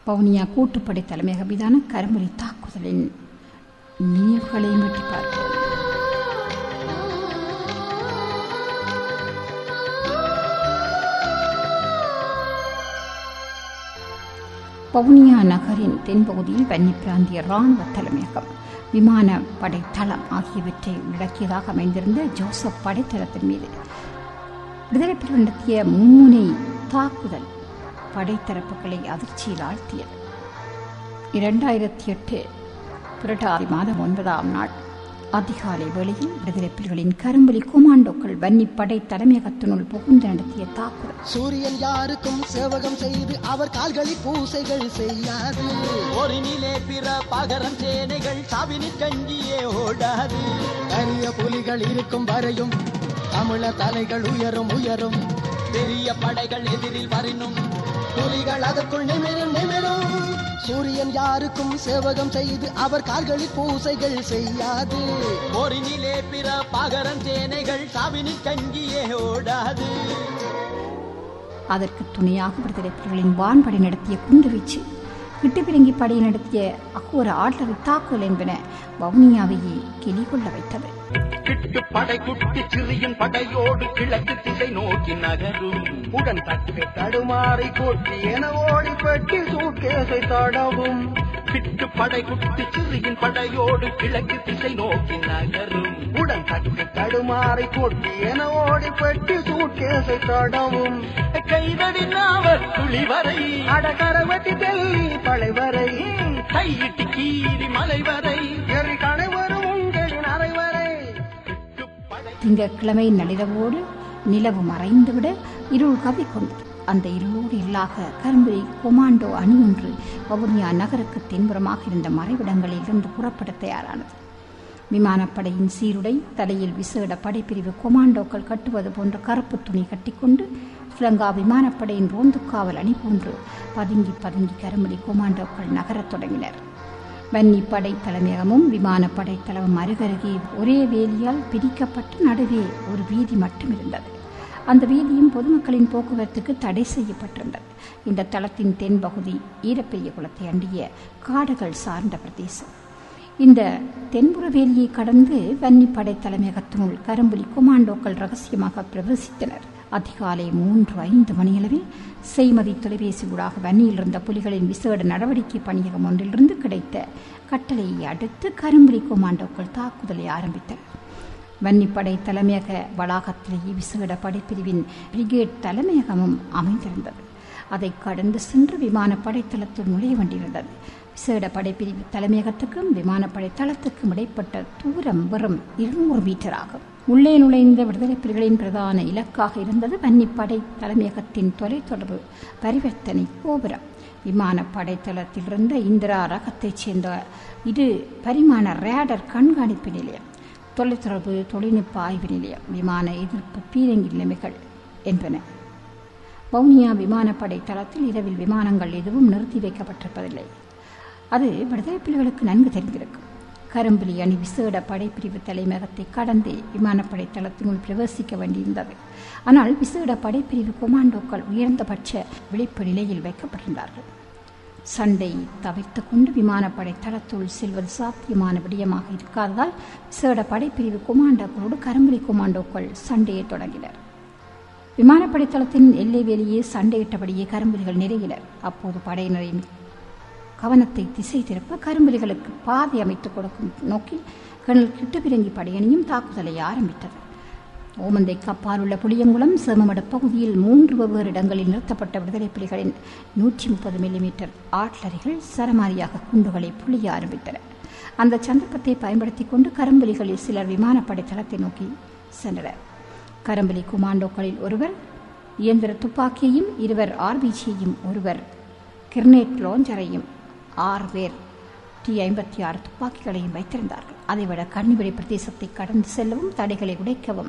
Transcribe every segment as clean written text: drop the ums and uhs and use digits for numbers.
வவுனியா கூட்டுப்படை தலைமையக மீதான கரும்புலி தாக்குதலின் நினைவுகளை மீட்டி பார்க்கிறோம். வவுனியா நகரின் தென்பகுதியில் வன்னி பிராந்திய ராணுவ தலைமையகம், விமானப்படை தளம் ஆகியவற்றை உள்ளடக்கியதாக அமைந்திருந்த ஜோசப் படைத்தளத்தின் மீது விடுதலை புலிகள் நடத்திய மும்முனை தாக்குதல் படைத்தரப்புகளை அதிர்ச்சியில் ஆழ்த்தியது. 2008 புரட்டாதி மாதம் 9ஆம் நாள் அதிகாலை வேளையில் விடுதலை புலிகளின் கரும்புலி கொமாண்டோக்கள் வன்னி படை தலைமையகத்தினுள் புகுந்து நடத்திய தாக்குதல். சூரியன் யாருக்கும் சேவகம் செய்து அவர் கால்களில் பூசைகள் செய்யாது. ஒரு நிலே பிற பகரம் சேனைகள் சாவினி கஞ்சியே ஓடாது. கரிய புலிகள் இருக்கும் வரையும் தமிழ தலைகள் உயரும் உயரும். பெரிய படைகள் எதிரில் வரினும் புலிகள் அதற்குள் நிமிரும் நிமிரும். சூரியன் யாருக்கும் சேவகம் செய்து அவர் கால்களில் பூசைகள் செய்யாது. ஒரு நிலே பிற பகரம் சேனைகள் சாவினி கஞ்சியே ஓடாது. அதற்கு துணையாக விடுதலை புலிகளின் வான்படை நடத்திய குண்டுவீச்சு, கிட்டுப்பிரங்கி படை நடத்திய அகோர ஆட்லரி தாக்குதல் என்பன வவுனியாவையே கிளி கொள்ள வைத்தது. கிட்டு படை குட்டி சிறியின் படையோடு கிழக்கு திசை நோக்கி நகரும். உடன் தட்டு தடுமாறி போட்டி என ஓடி பெட்டி சூட்கேசை தடவும். கிட்டு படை குட்டி சிறியின் படையோடு கிழக்கு திசை நோக்கி நகரும். உடன் தட்டு தடுமாறி போட்டி என ஓடி பெட்டி சூட்கேசை தடவும். கைதடி நாவர் துளி வரை அடகரவட்டி தெல்லி பழை வரை கையிட்டு கீரி மலை வரை எரி கடை வரும் உங்களின் அறை வரை. திங்கட்கிழமை நள்ளிரவோடு நிலவு மறைந்துவிட இருள் கவி கொண்டது. அந்த இருளோடு இல்லாக கரும்புலி கொமாண்டோ அணி ஒன்று வவுனியா நகருக்கு தென்புறமாக இருந்த மறைவிடங்களில் இருந்து புறப்பட தயாரானது. விமானப்படையின் சீருடை, தலையில் விசேட படைப்பிரிவு கொமாண்டோக்கள் கட்டுவது போன்ற கருப்பு துணி கட்டிக்கொண்டு ஸ்ரீலங்கா விமானப்படையின் ரோந்துக்காவல் அணி போன்று பதுங்கி பதுங்கி கரும்புலி கொமாண்டோக்கள் நகரத் தொடங்கினர். வன்னி படை தலைமையகமும் விமானப்படை தளமும் அருகருகே ஒரே வேலியால் பிரிக்கப்பட்டு நடுவே ஒரு வீதி மட்டும் இருந்தது. அந்த வீதியும் பொதுமக்களின் போக்குவரத்துக்கு தடை செய்யப்பட்டிருந்தது. இந்த தளத்தின் தென்பகுதி ஈரப்பெரிய குளத்தை அண்டிய காடுகள் சார்ந்த பிரதேசம். இந்த தென்புற வேலியை கடந்து வன்னி படை தலைமையகத்தினுள் கரும்புலி கொமாண்டோக்கள் ரகசியமாக பிரவேசித்தனர். அதிகாலை 3:05 மணியளவில் செய்மதி தொலைபேசி ஊடாக வன்னியில் இருந்த புலிகளின் விசேட நடவடிக்கை பணியகம் ஒன்றிலிருந்து கிடைத்த கட்டளையை அடுத்து கரும்புலி கொமாண்டோக்கள் தாக்குதலை ஆரம்பித்தனர். வன்னிப்படை தலைமையக வளாகத்திலேயே விசேட படைப்பிரிவின் பிரிகேட் தலைமையகமும் அமைந்திருந்தது. அதை கடந்து சென்று விமானப்படை தளத்தில் நுழைய வேண்டியிருந்தது. விசேட படைப்பிரிவு தலைமையகத்துக்கும் விமானப்படை தளத்துக்கும் இடைப்பட்ட தூரம் வெறும் 200 மீட்டர் ஆகும். உள்ளே நுழைந்த விடுதலை புலிகளின் பிரதான இலக்காக இருந்தது வன்னிப்படை தலைமையகத்தின் தொலைத்தொடர்பு பரிவர்த்தனை கோபுரம். விமானப்படை தளத்திலிருந்த இந்திரா ரகத்தைச் சேர்ந்த 2 பரிமாண ரேடர் கண்காணிப்பு நிலையம், தொலைத்தொடர்பு தொழில்நுட்ப ஆய்வு நிலையம், விமான எதிர்ப்பு பீரங்கி நிலைமைகள் என்பன. வவுனியா விமானப்படை தளத்தில் இரவில் விமானங்கள் எதுவும் நிறுத்தி வைக்கப்பட்டிருப்பதில்லை. அது விடுதலை புலிகளுக்கு நன்கு தெரிந்திருக்கும். கரும்புலி அணி விசேட படைப்பிரிவு தலைமையகத்தை கடந்து விமானப்படை தளத்தினுள் பிரவேசிக்க வேண்டியிருந்தது. ஆனால் விசேட படைப்பிரிவு கொமாண்டோக்கள் உயர்ந்தபட்ச விழிப்பு நிலையில் வைக்கப்பட்டிருந்தார்கள். சண்டை தவிர்த்துக் கொண்டு விமானப்படை தளத்துள் செல்வது சாத்தியமான விடயமாக இருக்காததால் விசேட படைப்பிரிவு கொமாண்டோக்களோடு கரும்புலி கொமாண்டோக்கள் சண்டையை தொடங்கினர். விமானப்படை தளத்தின் எல்லை வேலையே சண்டையிட்டபடியே கரும்புலிகள் நெருங்கினர். அப்போது படையினரின் கவனத்தை திசை திருப்ப கரும்புலிகளுக்கு பாதை அமைத்துக் கொடுக்கும் நோக்கில் கர்னல் கிட்டுப்பிரங்கி படையணியும் தாக்குதலை ஆரம்பித்தது. ஓமந்தைக்கு அப்பால் உள்ள புளியங்குளம் சேமமடு பகுதியில் 3 வெவ்வேறு இடங்களில் நிறுத்தப்பட்ட விடுதலை புலிகளின் 130 மில்லிமீட்டர் ஆட்லரிகள் சரமாரியாக குண்டுகளை புளிய ஆரம்பித்தன. அந்த சந்தர்ப்பத்தை பயன்படுத்திக் கொண்டு கரும்புலிகளில் சிலர் விமானப்படை தளத்தை நோக்கி சென்றனர். கரும்புலி கொமாண்டோக்களில் ஒருவர் இயந்திர துப்பாக்கியையும், 2 ஆர்பிஜியையும், ஒருவர் கிர்னேட் லாஞ்சரையும், 6 பேர் T-56 துப்பாக்கிகளையும் வைத்திருந்தார்கள். அதைவிட கன்னிவெடி பிரதேசத்தை கடந்து செல்லவும் தடைகளை உடைக்கவும்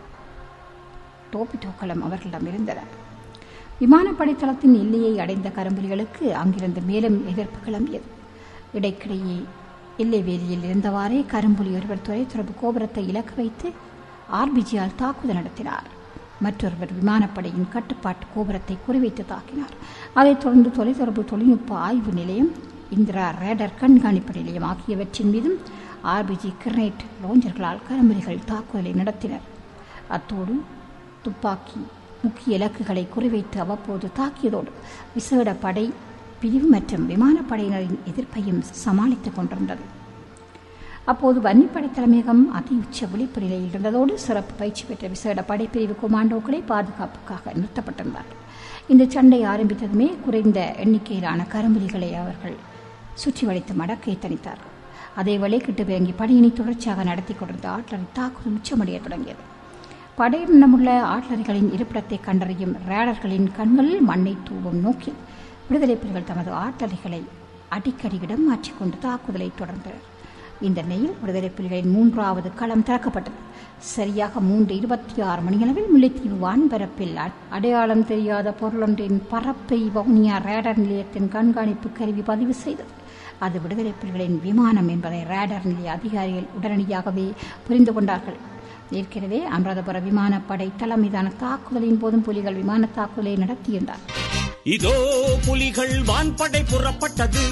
டோபிட்டோக்களும் அவர்களிடம் இருந்தன. விமானப்படை தளத்தின் எல்லையை அடைந்த கரும்புலிகளுக்கு அங்கிருந்து மேலும் எதிர்ப்பு கிளம்பியது. இடைக்கிடையே எல்லை வேலியில் இருந்தவாறே கரும்புலி ஒருவர் தொலைத்தொடர்பு கோபுரத்தை இலக்கு வைத்து ஆர்பிஜியால் தாக்குதல் நடத்தினார். மற்றொருவர் விமானப்படையின் கட்டுப்பாட்டு கோபுரத்தை குறிவைத்து தாக்கினார். அதைத் தொடர்ந்து தொலைத்தொடர்பு தொழில்நுட்ப ஆய்வு நிலையம், இந்திரா ரேடர் கண்காணிப்பு நிலையம் ஆகியவற்றின் மீதும் ஆர்பிஜி கிரனேட் லாஞ்சர்களால் கரம்பரிகள் தாக்குதலை நடத்தினர். அத்தோடு துப்பாக்கி முக்கிய இலக்குகளை குறிவைத்து அவ்வப்போது தாக்கியதோடு விசேட படை பிரிவு மற்றும் விமானப்படையினரின் எதிர்ப்பையும் சமாளித்துக் கொண்டிருந்தது. அப்போது வன்னிப்படை தலைமையகம் அதி உச்ச விழிப்பு நிலையில் இருந்ததோடு சிறப்பு பயிற்சி பெற்ற விசேட படைப்பிரிவு கொமாண்டோக்களை பாதுகாப்புக்காக நிறுத்தப்பட்டிருந்தார்கள். இந்த சண்டை ஆரம்பித்ததுமே குறைந்த எண்ணிக்கையிலான கரும்புலிகளை அவர்கள் சுற்றி வளைத்து மடக்கை தணித்தார்கள். அதேவேளை கிட்டுவிரங்கி படையினை தொடர்ச்சியாக நடத்தி கொண்டிருந்த ஆட்லரி தாக்குதல் உச்சமடைய தொடங்கியது. படையினமுள்ள ஆட்லரிகளின் இருப்பிடத்தை கண்டறியும் ரேடர்களின் கண்களில் மண்ணை தூவும் நோக்கில் விடுதலை புலிகள் தமது ஆட்லரிகளை அடிக்கடி இடம் மாற்றிக்கொண்டு தாக்குதலை தொடர்ந்தனர். இந்த நிலையில் விடுதலை புலிகளின் 3வது களம் திறக்கப்பட்டது. சரியாக 3:26 மணியளவில் முல்லைத்தீவு வான்பரப்பில் அடையாளம் தெரியாத பொருளொன்றின் பறப்பை வவுனியா ரேடர் நிலையத்தின் கண்காணிப்பு கருவி பதிவு செய்தது. அது விடுதலை புலிகளின் விமானம் என்பதை ரேடர் நிலைய அதிகாரிகள் உடனடியாகவே புரிந்து கொண்டார்கள். ஏற்கனவே அனுராதபுர விமானப்படை தலைமையிலான தாக்குதலின் போதும் புலிகள் விமான தாக்குதலை நடத்தியிருந்தார். இதோ புலிகள் வான்படை புறப்பட்டது,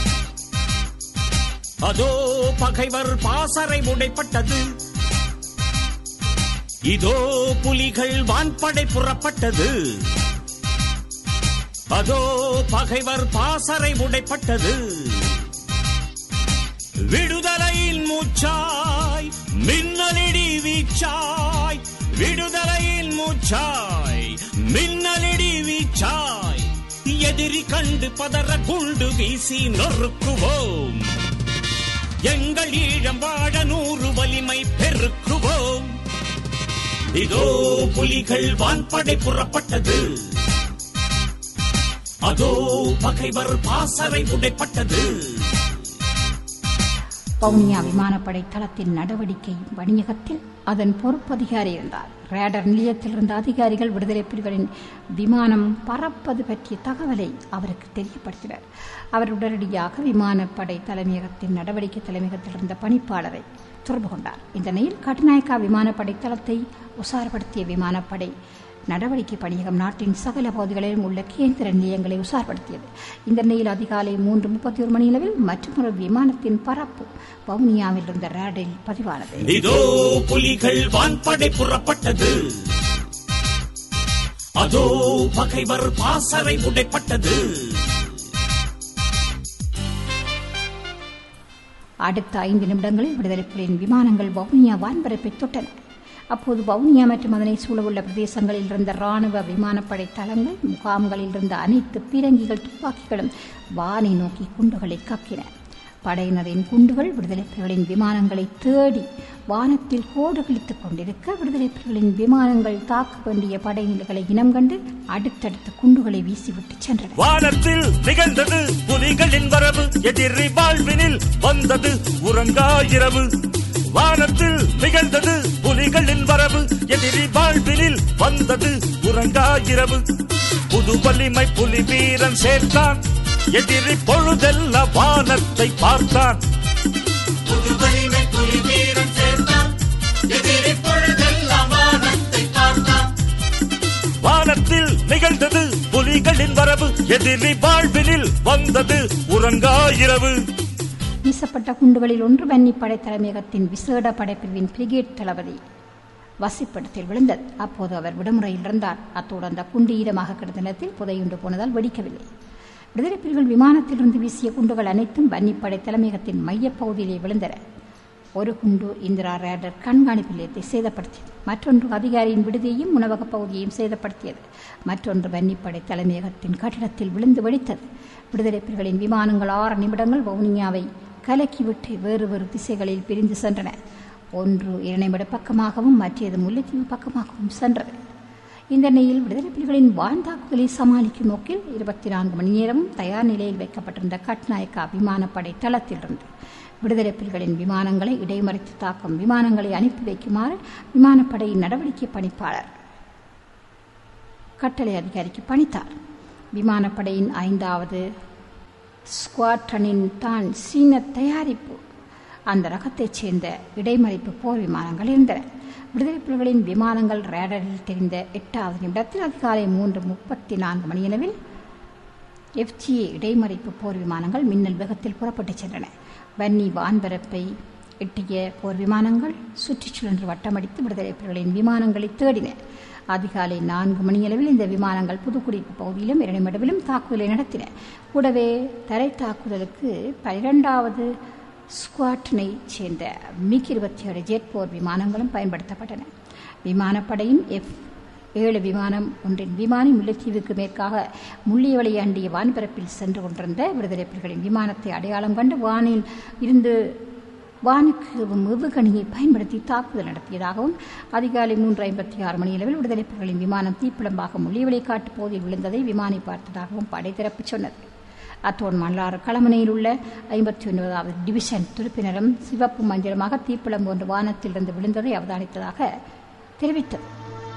அதோ பகைவர் பாசறை உடைப்பட்டது. இதோ புலிகள் வான்படை புறப்பட்டது, அதோ பகைவர் பாசறை உடைப்பட்டது. விடுதலையின் மூச்சாய் மின்னலிடி வீச்சாய், விடுதலையின் மூச்சாய் மின்னலிடி வீச்சாய். எதிரி கண்டு பதற குண்டு வீசி நொறுக்குவோம், எங்கள் ஈழம் வாழ 100 வலிமை பெருக்குவோம். இதோ புலிகள் வான்படை புறப்பட்டது, அதோ பகைவர் பாசறை உடைப்பட்டது. வவுனியா விமானப்படை தளத்தின் நடவடிக்கை வணிகத்தில் அதன் பொறுப்பதிகாரி இருந்தார். ரேடர் நிலையத்தில் இருந்த அதிகாரிகள் விடுதலை புலிகளின் விமானம் பறப்பது பற்றிய தகவலை அவருக்கு தெரியப்படுத்தினர். அவர் உடனடியாக விமானப்படை தலைமையகத்தின் நடவடிக்கை தலைமையகத்தில் இருந்த பணிப்பாளரை தொடர்பு கொண்டார். இந்த நிலையில் கட்டுநாயக்கா விமானப்படை தளத்தை உசார்படுத்திய விமானப்படை நடவடிக்கை பணியகம் நாட்டின் சகல பகுதிகளிலும் உள்ள கேந்திர நிலையங்களை உசார்படுத்தியது. இந்த நிலையில் அதிகாலை 3:31 மணியளவில் மற்றொரு விமானத்தின் பறப்பு வவுனியாவில் இருந்த ரேடரில் பதிவானது. இதோ புலிகள் வான்படை புறப்பட்டது, அதோ பகைவர் பாசறை உடைப்பட்டது. அடுத்த 5 நிமிடங்களில் விடுதலை புலிகளின் விமானங்கள் வவுனியா வான்பரப்பை தொட்டன. அப்போது வவுனியா மற்றும் அதனை சூழவுள்ள பிரதேசங்களில் இருந்த ராணுவ விமானப்படை தளங்கள், முகாம்களில் இருந்த அனைத்து பீரங்கிகள், துப்பாக்கிகளும் வானை நோக்கி குண்டுகளை கக்கின. படையினரின் குண்டுகள் விடுதலை புலிகளின் விமானங்களை தேடி வானத்தில் கோடு கிழித்துக் கொண்டிருக்க, விடுதலை புலிகளின் விமானங்கள் தாக்க வேண்டிய படையினர்களை இனம் கண்டு அடுத்தடுத்த குண்டுகளை வீசிவிட்டு சென்றன. வானத்தில் நிகழ்ந்தது புலிகளின் வரவு, எதிரி வாழ்வினில் வந்தது உறங்கா இரவு. வானத்தில் நிகழ்ந்தது புலிகளின் வரவு, எதிரி வாழ்வினில் வந்தது உறங்கா இரவு. புது வலிமை புலி வீரன் சேர்த்தான், எதிரி பொழுதெல்ல வானத்தை பார்த்தான். புது வலிமை புலி வீரன் சேர்த்தான், எதிரி பொழுதெல்ல வானத்தை பார்த்தான். வானத்தில் நிகழ்ந்தது புலிகளின் வரவு, எதிரி வாழ்வினில் வந்தது உறங்கா இரவு. வீசப்பட்ட குண்டுகளில் ஒன்று வன்னிப்படை தலைமையகத்தின் விசேட படைப்பிரிவின் பிரிகேட் தளபதி வசிப்பிடத்தில் விழுந்தது. அப்போது அவர் விடுமுறையில் இருந்தார். அத்தோடு அந்த குண்டு ஈரமாக கிடந்த நிலத்தில் புதையுண்டு போனதால் வெடிக்கவில்லை. விடுதலை புலிகள் விமானத்திலிருந்து வீசிய குண்டுகள் அனைத்தும் வன்னிப்படை தலைமையகத்தின் மையப்பகுதியிலே விழுந்தன. ஒரு குண்டு இந்திரா ரேடர் கண்காணிப்பு நிலையத்தை சேதப்படுத்தியது, மற்றொன்று அதிகாரியின் விடுதியையும் உணவக பகுதியையும் சேதப்படுத்தியது, மற்றொன்று வன்னிப்படை தலைமையகத்தின் கட்டிடத்தில் விழுந்து வெடித்தது. விடுதலை புலிகளின் விமானங்கள் 6 நிமிடங்கள் வவுனியாவை கலக்கிவிட்டு வேறு வேறு திசைகளில் பிரிந்து சென்றன. ஒன்று இரணைமடு பக்கமாகவும் மற்றது முல்லைத்தீவு பக்கமாகவும் சென்றது. இந்த நிலையில் விடுதலை புலிகளின் வான்தாக்குதலை சமாளிக்கும் நோக்கில் 24 மணி நேரமும் தயார் நிலையில் வைக்கப்பட்டிருந்த கட்நாயக்கா விமானப்படை தளத்திலிருந்து விடுதலை புலிகளின் விமானங்களை இடைமறித்து தாக்கும் விமானங்களை அனுப்பி வைக்குமாறு விமானப்படையின் நடவடிக்கை பணிப்பாளர் கட்டளை அதிகாரிக்கு பணித்தார். விமானப்படையின் 5வது ஸ்குவாட்ரனின் தான் சீன தயாரிப்பு அந்த ரகத்தைச் சேர்ந்த இடைமறிப்பு போர் விமானங்கள் இருந்தன. விடுதலை புலிகளின் விமானங்கள் ரேடரில் தெரிந்த 8வது நிமிடத்தில் அதிகாலை 3:34 மணியளவில் FGA இடைமறிப்பு போர் விமானங்கள் மின்னல் வேகத்தில் புறப்பட்டுச் சென்றன. வன்னி வான்பரப்பை எட்டிய போர் விமானங்கள் சுற்றிச் சுழன்று வட்டமடித்து விடுதலை புலிகளின் விமானங்களை தேடின. அதிகாலை 4 மணியளவில் இந்த விமானங்கள் புதுக்குடியிருப்பு பகுதியிலும் இரணிமடுவிலும் தாக்குதலை நடத்தின. கூடவே தரை தாக்குதலுக்கு 12வது ஸ்குவாட்னை சேர்ந்த MiG-27 ஜெட் போர் விமானங்களும் பயன்படுத்தப்பட்டன. விமானப்படையின் F-7 விமானம் ஒன்றின் விமானி முல்லைத்தீவுக்கு மேற்காக முள்ளியவளை அண்டிய வான்பரப்பில் சென்று கொண்டிருந்த விடுதலை புலிகளின் விமானத்தை அடையாளம் கண்டு வானில் இருந்து வானுக்கு ஏவுகணையை பயன்படுத்தி தாக்குதல் நடத்தியதாகவும் அதிகாலை 3:56 மணியளவில் விடுதலை புலிகளின் விமானம் தீப்பிழம்பாக முள்ளியவளை காட்டு பகுதியில் விழுந்ததை விமானி பார்த்ததாகவும் படைத்தரப்பு சொன்னது. அத்தோடு மல்லாறு களமனையில் உள்ள 59வது டிவிஷன் துருப்பினரும் சிவப்பு மஞ்சளுமாக தீப்பிழம்பு ஒன்று வானத்திலிருந்து விழுந்ததை அவதானித்ததாக தெரிவித்தது.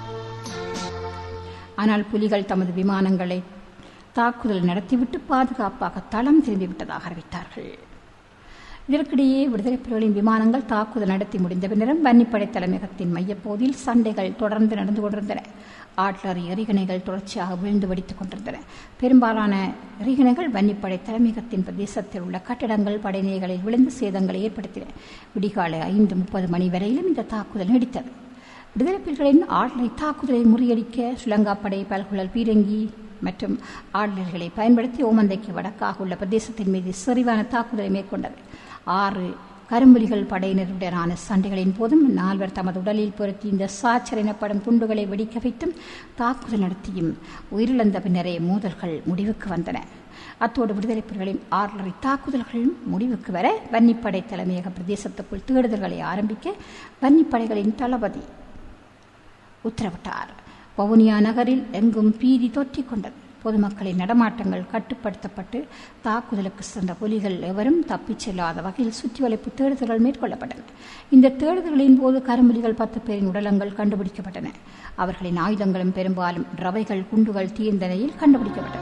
ஆனால் புலிகள் தமது விமானங்களை தாக்குதல் நடத்திவிட்டு பாதுகாப்பாக தளம் திரும்பிவிட்டதாக அறிவித்தார்கள். இதற்கிடையே விடுதலை புலிகளின் விமானங்கள் தாக்குதல் நடத்தி முடிந்த பின்னரும் வன்னிப்படை தலைமையகத்தின் மையப்பகுதியில் சண்டைகள் தொடர்ந்து நடந்து கொண்டிருந்தன. ஆட்லரி எறிகணைகள் தொடர்ச்சியாக விழுந்து வெடித்துக் கொண்டிருந்தன. பெரும்பாலான எறிகணைகள் வன்னிப்படை தலைமையகத்தின் பிரதேசத்தில் உள்ள கட்டடங்கள் படைநிலைகளில் விழுந்து சேதங்களை ஏற்படுத்தின. விடிகாலை 5:30 மணி வரையிலும் இந்த தாக்குதல் நீடித்தது. விடுதலை புலிகளின் ஆட்லரி தாக்குதலை முறியடிக்க ஸ்ரீலங்காப்படை பல்குழல் பீரங்கி மற்றும் ஆட்லரிகளை பயன்படுத்தி ஓமந்தைக்கு வடக்காக உள்ள பிரதேசத்தின் மீது செறிவான தாக்குதலை மேற்கொண்டது. 6 கரும்புலிகள் படையினருடனான சண்டைகளின் போதும் 4 தமது உடலில் பொருத்தி இந்த சாச்சர் எனப்படும் குண்டுகளை வெடிக்க வைத்தும் தாக்குதல் நடத்தியும் உயிரிழந்த பின்னரே மோதல்கள் முடிவுக்கு வந்தன. அத்தோடு விடுதலை புலிகளின் ஆர்லரி தாக்குதல்கள் முடிவுக்கு வர வன்னிப்படை தலைமையக பிரதேசத்துக்குள் தேடுதல்களை ஆரம்பிக்க வன்னிப்படைகளின் தளபதி உத்தரவிட்டார். வவுனியா நகரில் எங்கும் பீதி தொற்றிக் கொண்டது. பொதுமக்களின் நடமாட்டங்கள் கட்டுப்படுத்தப்பட்டு தாக்குதலுக்கு சென்ற புலிகள் எவரும் தப்பிச் செல்லாத வகையில் சுற்றிவளைப்பு தேடுதல்கள் மேற்கொள்ளப்பட்டன. இந்த தேடுதல்களின் போது கரும்புலிகள் 10 பேரின் உடலங்கள் கண்டுபிடிக்கப்பட்டன. அவர்களின் ஆயுதங்களும் பெரும்பாலும் ரவைகள், குண்டுகள் தீர்ந்த நிலையில் கண்டுபிடிக்கப்பட்டன.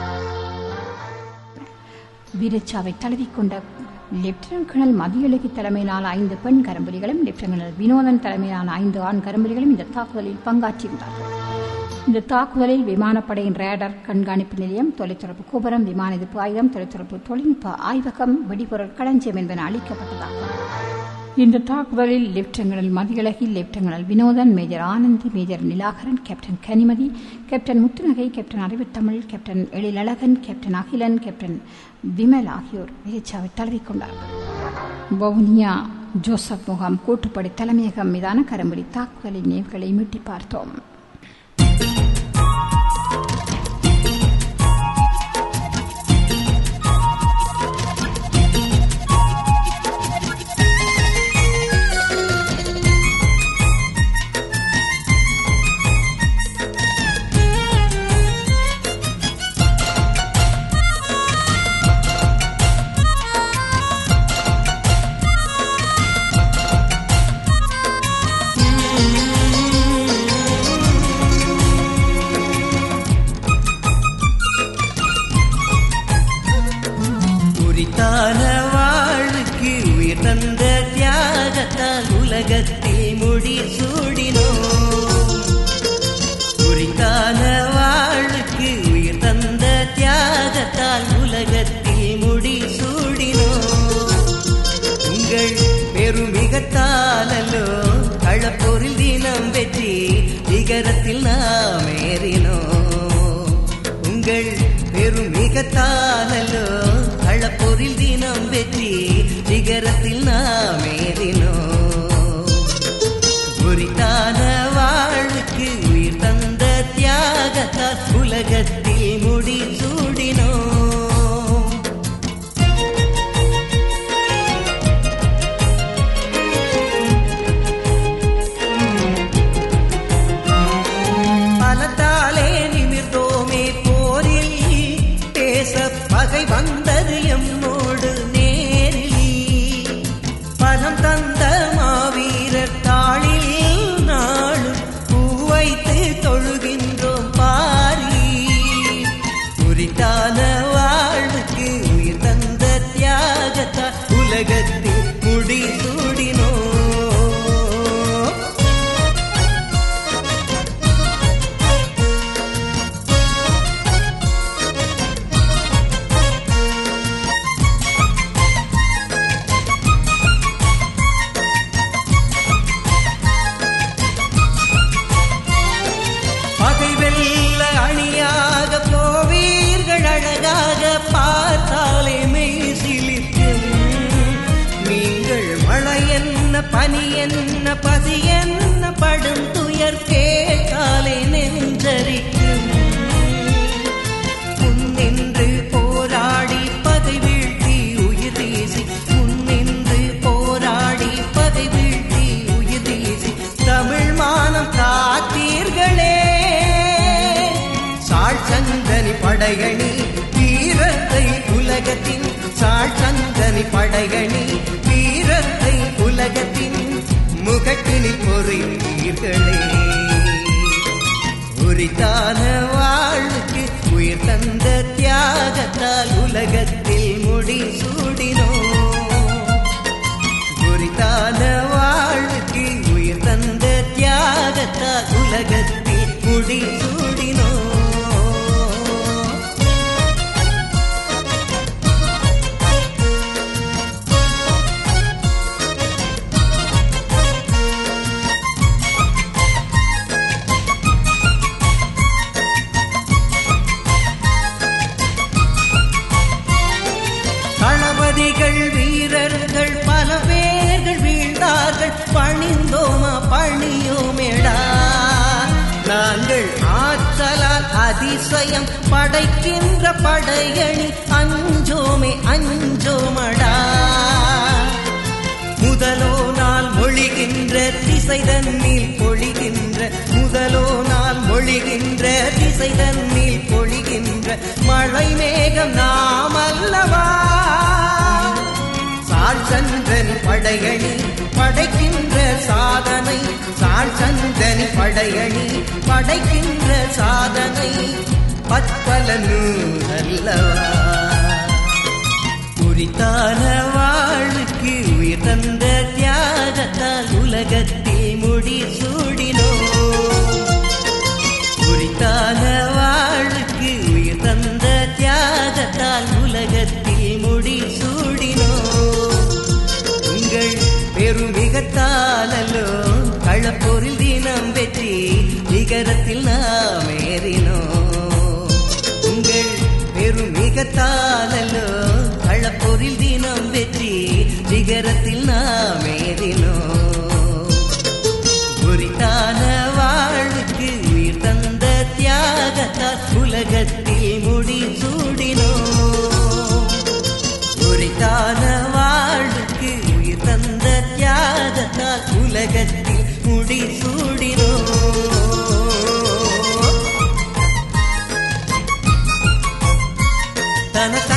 வீரச்சாவை தழுவிக்கொண்ட லெப்டினன்ட் கர்னல் மதியழகி தலைமையிலான 5 பெண் கரும்புலிகளும் லெப்டினன்ட் கர்னல் வினோதன் தலைமையிலான 5 ஆண் கரும்புலிகளும் இந்த தாக்குதலில் பங்காற்றியிருந்தார்கள். இந்த தாக்குதலில் விமானப்படையின் ரேடர் கண்காணிப்பு நிலையம், தொலைத்தொடர்பு கோபுரம், விமான எதிர்ப்பு ஆயுதம், தொலைத்தொடர்பு தொழில்நுட்ப ஆய்வகம், வெடிபொருள் களஞ்சியம் என்பன அளிக்கப்பட்டதாகும். இந்த தாக்குதலில் lieutenant colonel Mathiyazhagi, lieutenant colonel Vinothan, major Ananthi, major Nilakaran, captain Kanimathi, captain Muthunagai, captain Arivuthamizh, captain Ezhilazhagan, captain Akilan, captain Vimal ஆகியோர் வீரச்சாவை தழுவிக்கொண்டார்கள். வவுனியா ஜோசப் முகாம் கூட்டுப்படை தலைமையகம் மீதான கரும்புலி தாக்குதலின் நினைவுகளை மீட்டி பார்த்தோம். உலகத்தில் முடி பணி என்ன பசி என்ன படும் துயர் கேட்டாலே நெஞ்சரிக்கும். முன்னின்று போராடி பகை வீழ்த்தி உயிர் வீசி, முன்னின்று போராடி பகை வீழ்த்தி உயிர் வீசி தமிழ் மானம் காத்தீர்களே. சாழ் சந்தனி படையணி வீரத்தை உலகத்தின், சாழ் சந்தனி படையணி வீரத்தை உலகத்தின் முகட்டினில் பொறித்தீர்களே. உரித்தான வாழ்வுக்கு உயிர் தந்த தியாகத்தால் உலகத்தில் முடி சூடினோம். உரித்தான வாழ்வுக்கு உயிர் தந்த தியாகத்தால் உலகத்தில் முடி சூடினோம். தளபதிகள் வீரர்கள் பல பேர்கள் வீழ்ந்தார்கள், பணிந்தோமா பணியோமேடா. நாங்கள் ஆற்றலால் அதிசயம் படைக்கின்ற படையணி அஞ்சோமே அஞ்சோமடா. முதலோ நாள் மொழிகின்ற திசை தன்னில் பொழிகின்ற, முதலோ நாள் மொழிகின்ற திசை தன்னில் பொழிகின்ற மழை மேகம் நாம் அல்லவா. சாழ் சந்தனி படையணி படைக்கின்ற சாதனை, சாழ் சந்தனி படையணி படைக்கின்ற சாதனை பற்பல நூறல்லவா. உரித்தான வாழ்வுக்கு உயிர் தந்த தியாகத்தால் உலகத்தில் முடி சூடினோம். உரித்தான வாழ்வுக்கு உயிர் தந்த தியாகத்தால் உலகத்தில் முடி சூடினோம். உங்கள் பெருமிகத்தாலோ களப்போரில் தினம் வெற்றி நிகரத்தில் நாம் ஏறினோம். உங்கள் பெருமிகத்தாலோ களப்போரில் தினம் வெற்றி நிகரத்தில் நாம் ஏறினோம். உரித்தான வாழ்வுக்கு உயிர் தந்த தியாகத்தால் உலகத்தில் முடி சூடினோம். உரித்தான வாழ்வுக்கு உயிர் தந்த தியாகத்தால் உலகத்தில் முடி சூடினோம். தன